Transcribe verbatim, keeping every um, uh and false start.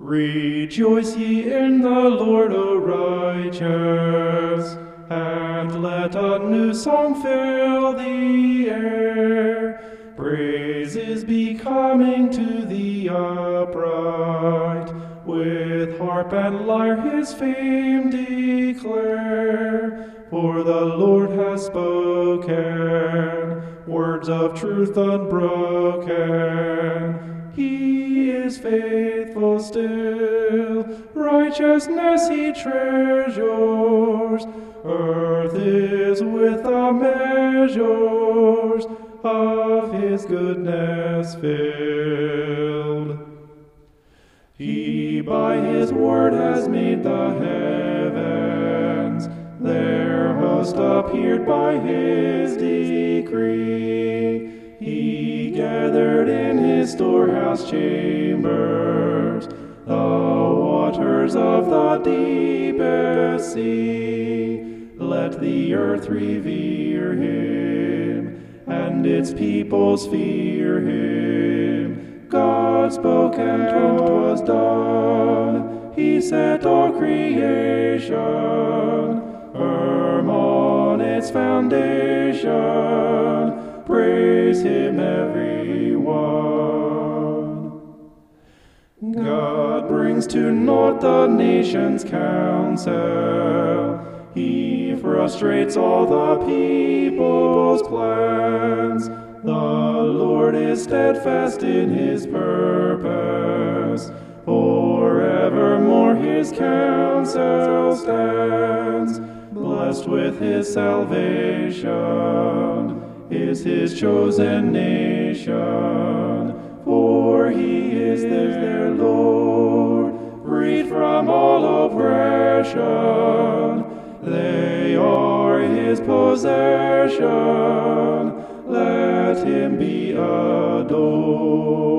Rejoice ye in the Lord, O righteous, and let a new song fill the air. Praises be coming to the upright, with harp and lyre his fame declare. For the Lord has spoken words of truth unbroken. He is faithful still, righteousness he treasures. Earth is with the measures of his goodness filled. He by his word has made the heavens, their host appeared by his decree. He gathered in his storehouse chambers the waters of the deepest sea. Let the earth revere him, and its peoples fear him. God spoke and 'twas done. He set all creation firm on its foundation. Praise him, everyone. God brings to naught the nation's counsel. He frustrates all the people's plans. The Lord is steadfast in his purpose. Forevermore his counsel stands. Blessed with his salvation is his chosen nation. For he is their Lord, freed from all oppression. They are his possession. Let him be adored.